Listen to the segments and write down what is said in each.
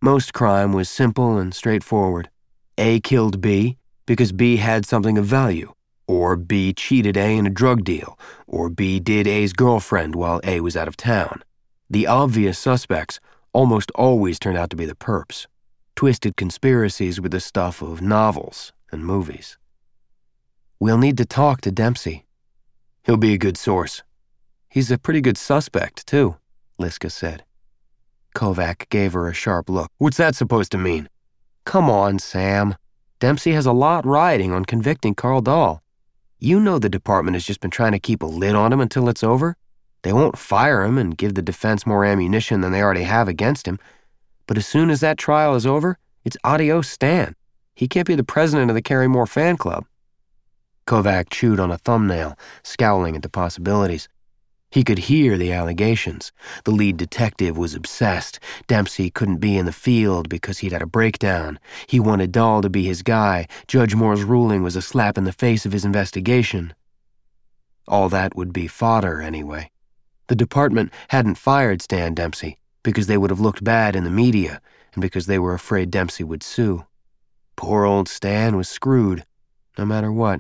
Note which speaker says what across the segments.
Speaker 1: Most crime was simple and straightforward. A killed B because B had something of value, or B cheated A in a drug deal, or B did A's girlfriend while A was out of town. The obvious suspects almost always turned out to be the perps. Twisted conspiracies were the stuff of novels and movies. We'll need to talk to Dempsey. He'll be a good source. He's a pretty good suspect, too, Liska said. Kovac gave her a sharp look. What's that supposed to mean? Come on, Sam. Dempsey has a lot riding on convicting Carl Dahl. You know the department has just been trying to keep a lid on him until it's over. They won't fire him and give the defense more ammunition than they already have against him. But as soon as that trial is over, it's adios Stan. He can't be the president of the Cary Moore fan club. Kovac chewed on a thumbnail, scowling at the possibilities. He could hear the allegations. The lead detective was obsessed. Dempsey couldn't be in the field because he'd had a breakdown. He wanted Dahl to be his guy. Judge Moore's ruling was a slap in the face of his investigation. All that would be fodder, anyway. The department hadn't fired Stan Dempsey because they would have looked bad in the media and because they were afraid Dempsey would sue. Poor old Stan was screwed, no matter what.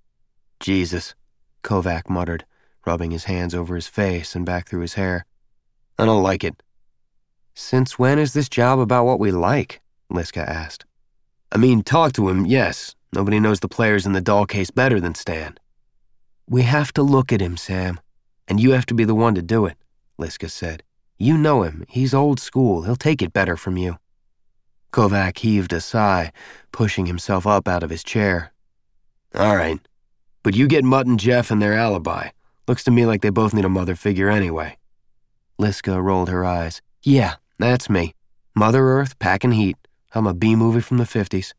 Speaker 1: Jesus, Kovac muttered, rubbing his hands over his face and back through his hair. I don't like it. Since when is this job about what we like? Liska asked. I mean, talk to him, yes. Nobody knows the players in the Dahl case better than Stan. We have to look at him, Sam. And you have to be the one to do it, Liska said. You know him. He's old school. He'll take it better from you. Kovac heaved a sigh, pushing himself up out of his chair. All right. But you get Mutt and Jeff and their alibi. Looks to me like they both need a mother figure anyway. Liska rolled her eyes. Yeah, that's me. Mother Earth, packing heat. I'm a B-movie from the 50s.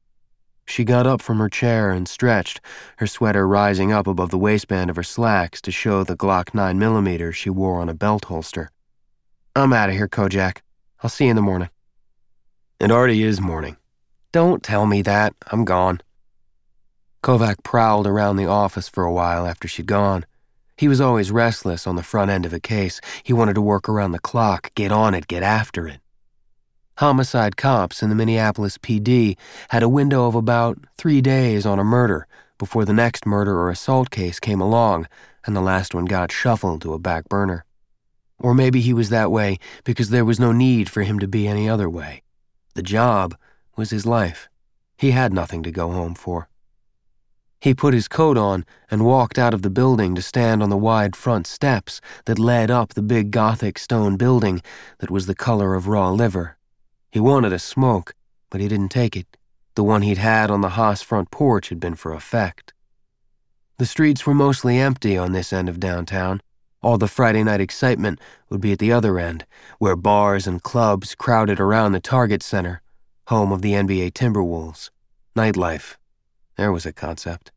Speaker 1: She got up from her chair and stretched, her sweater rising up above the waistband of her slacks to show the Glock 9mm she wore on a belt holster. I'm out of here, Kojak. I'll see you in the morning. It already is morning. Don't tell me that. I'm gone. Kovac prowled around the office for a while after she'd gone. He was always restless on the front end of a case. He wanted to work around the clock, get on it, get after it. Homicide cops in the Minneapolis PD had a window of about 3 days on a murder before the next murder or assault case came along and the last one got shuffled to a back burner. Or maybe he was that way because there was no need for him to be any other way. The job was his life. He had nothing to go home for. He put his coat on and walked out of the building to stand on the wide front steps that led up the big Gothic stone building that was the color of raw liver. He wanted a smoke, but he didn't take it. The one he'd had on the Haas front porch had been for effect. The streets were mostly empty on this end of downtown. All the Friday night excitement would be at the other end, where bars and clubs crowded around the Target Center, home of the NBA Timberwolves. Nightlife. There was a concept.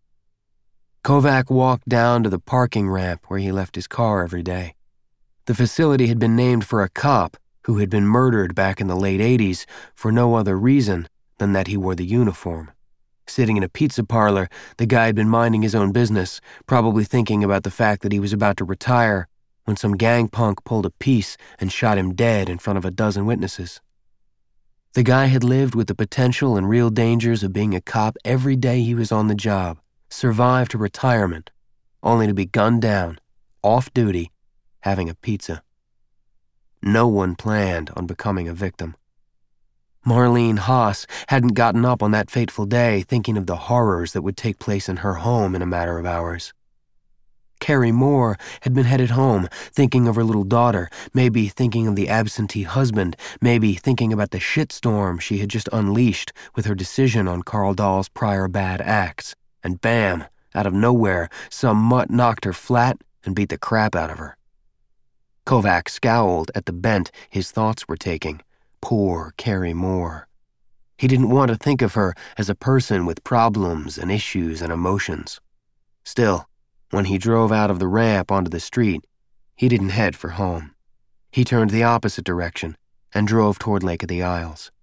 Speaker 1: Kovac walked down to the parking ramp where he left his car every day. The facility had been named for a cop who had been murdered back in the late 80s for no other reason than that he wore the uniform. Sitting in a pizza parlor, the guy had been minding his own business, probably thinking about the fact that he was about to retire, when some gang punk pulled a piece and shot him dead in front of a dozen witnesses. The guy had lived with the potential and real dangers of being a cop every day he was on the job, survived to retirement, only to be gunned down, off duty, having a pizza. No one planned on becoming a victim. Marlene Haas hadn't gotten up on that fateful day thinking of the horrors that would take place in her home in a matter of hours. Cary Moore had been headed home, thinking of her little daughter, maybe thinking of the absentee husband, maybe thinking about the shitstorm she had just unleashed with her decision on Carl Dahl's prior bad acts. And bam, out of nowhere, some mutt knocked her flat and beat the crap out of her. Kovac scowled at the bent his thoughts were taking. Poor Cary Moore. He didn't want to think of her as a person with problems and issues and emotions. Still, when he drove out of the ramp onto the street, he didn't head for home. He turned the opposite direction and drove toward Lake of the Isles.